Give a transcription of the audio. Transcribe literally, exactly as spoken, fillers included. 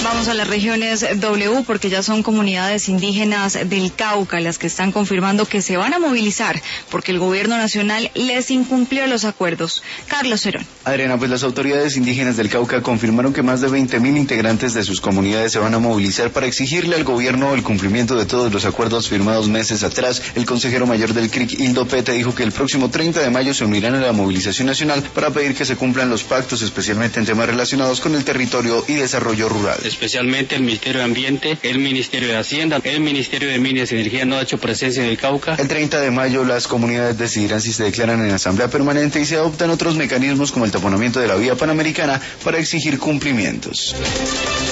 Vamos a las regiones W porque ya son comunidades indígenas del Cauca las que están confirmando que se van a movilizar porque el gobierno nacional les incumplió los acuerdos. Carlos Cerón. Adriana, pues las autoridades indígenas del Cauca confirmaron que más de veinte mil integrantes de sus comunidades se van a movilizar para exigirle al gobierno el cumplimiento de todos los acuerdos firmados meses atrás. El consejero mayor del C R I C, Hildo Pete, dijo que el próximo treinta de mayo se unirán a la movilización nacional para pedir que se cumplan los pactos, especialmente en temas relacionados con el territorio y desarrollo rural. Especialmente el Ministerio de Ambiente, el Ministerio de Hacienda, el Ministerio de Minas y Energía no ha hecho presencia en el Cauca. El treinta de mayo las comunidades decidirán si se declaran en asamblea permanente y se adoptan otros mecanismos como el taponamiento de la vía panamericana para exigir cumplimientos.